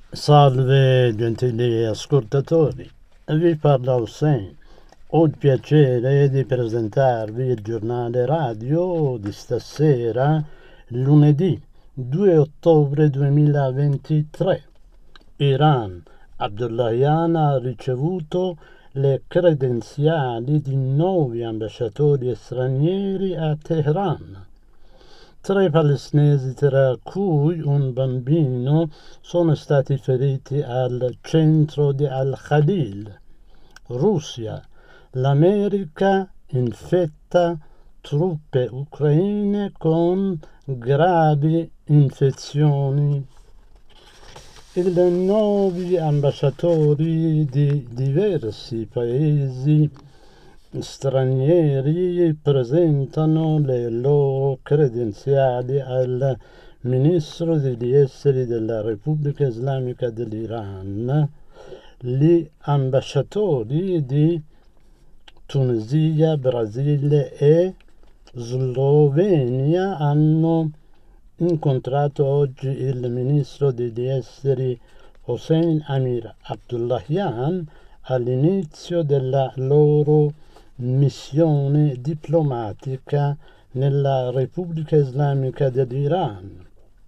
Salve gentili ascoltatori, vi parla Hussein. Ho il piacere di presentarvi il giornale radio di stasera, lunedì 2 ottobre 2023. Iran. Abdullahian ha ricevuto le credenziali di 9 ambasciatori stranieri a Teheran. 3 palestinesi, tra cui un bambino, sono stati feriti al centro di Al-Khalil. Russia. L'America infetta truppe ucraine con gravi infezioni. I 9 ambasciatori di diversi paesi stranieri presentano le loro credenziali al ministro degli esteri della Repubblica Islamica dell'Iran. Gli ambasciatori di Tunisia, Brasile e Slovenia hanno incontrato oggi il ministro degli esteri Hossein Amir Abdullahian all'inizio della loro missione diplomatica nella Repubblica Islamica dell'Iran.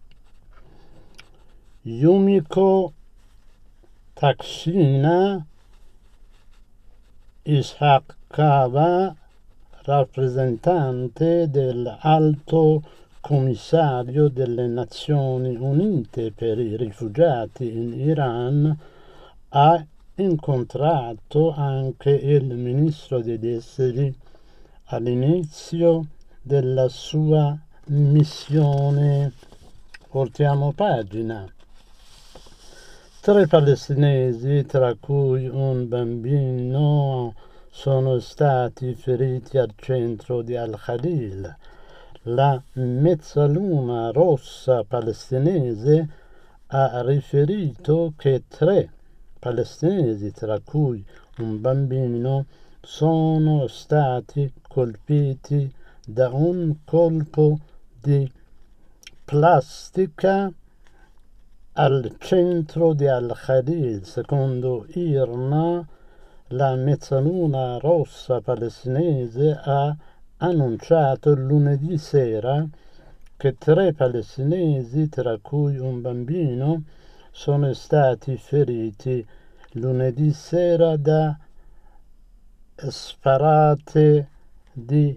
Yumiko Takshina Ishaqova, rappresentante dell'Alto Commissario delle Nazioni Unite per i rifugiati in Iran, ha incontrato anche il ministro degli esteri all'inizio della sua missione. Voltiamo pagina. 3 palestinesi, tra cui un bambino, sono stati feriti al centro di Al-Khalil. La Mezzaluna Rossa palestinese ha riferito che 3 palestinesi, tra cui un bambino, sono stati colpiti da un colpo di plastica al centro di Al-Khalil. Secondo IRNA, la Mezzaluna Rossa palestinese ha annunciato lunedì sera che 3 palestinesi, tra cui un bambino, sono stati feriti lunedì sera da sparate di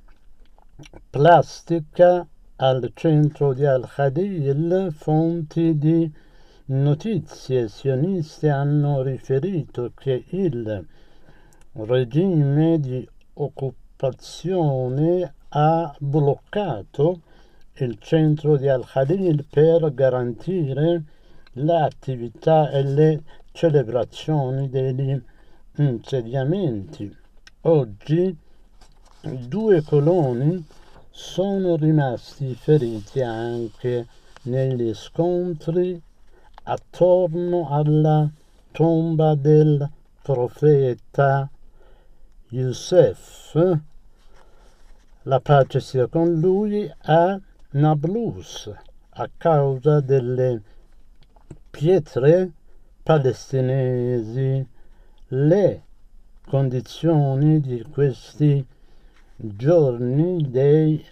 plastica al centro di Al-Khalil. Fonti di notizie sioniste hanno riferito che il regime di occupazione ha bloccato il centro di Al-Khalil per garantire l'attività e le celebrazioni degli insediamenti. Oggi 2 coloni sono rimasti feriti anche negli scontri attorno alla tomba del profeta Youssef. La pace sia con lui a Nablus a causa delle pietre palestinesi. Le condizioni di questi giorni dei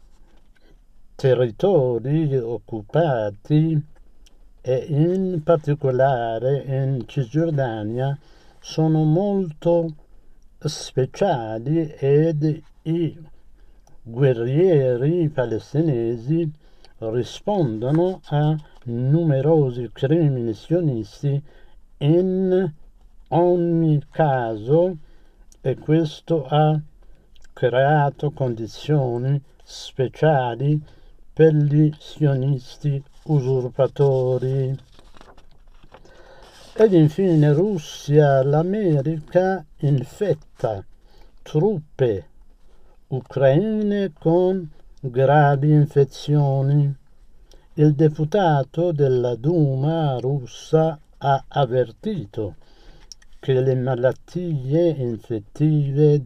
territori occupati e in particolare in Cisgiordania sono molto speciali ed i guerrieri palestinesi rispondono a numerosi crimini sionisti in ogni caso, e questo ha creato condizioni speciali per gli sionisti usurpatori. Ed infine Russia. L'America infetta truppe ucraine con gravi infezioni. Il deputato della Duma russa ha avvertito che le malattie infettive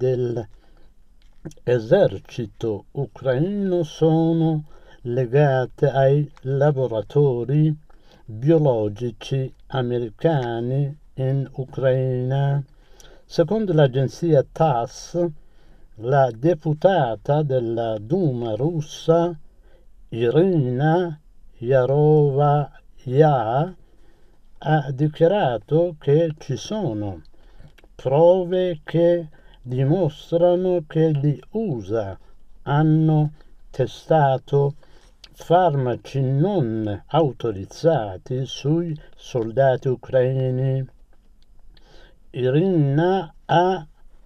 dell'esercito ucraino sono legate ai laboratori biologici americani in Ucraina. Secondo l'agenzia TASS, la deputata della Duma russa Irina Yarovaya ha dichiarato che ci sono prove che dimostrano che gli USA hanno testato farmaci non autorizzati sui soldati ucraini. Irina ha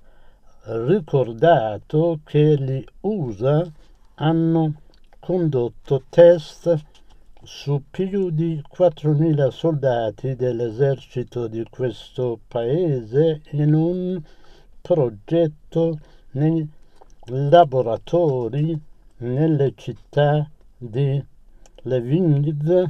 ricordato che gli USA hanno condotto test su più di 4.000 soldati dell'esercito di questo paese in un progetto nei laboratori nelle città di Lviv,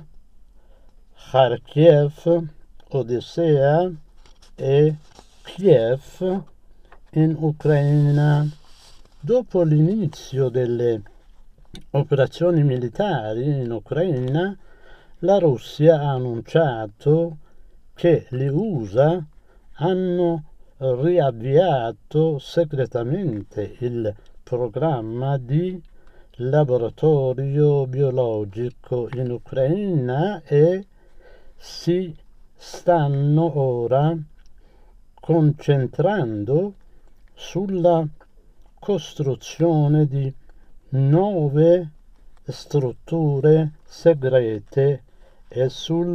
Kharkiv, Odessea e Kiev in Ucraina. Dopo l'inizio delle operazioni militari in Ucraina, la Russia ha annunciato che gli USA hanno riavviato segretamente il programma di laboratorio biologico in Ucraina e si stanno ora concentrando sulla costruzione di nuove strutture segrete e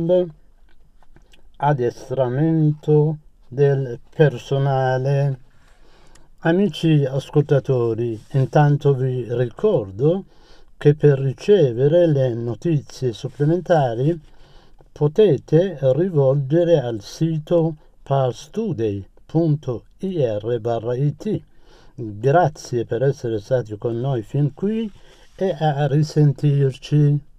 sull'addestramento del personale. Amici ascoltatori, intanto vi ricordo che per ricevere le notizie supplementari potete rivolgere al sito parstoday.ir/it. Grazie per essere stati con noi fin qui e a risentirci.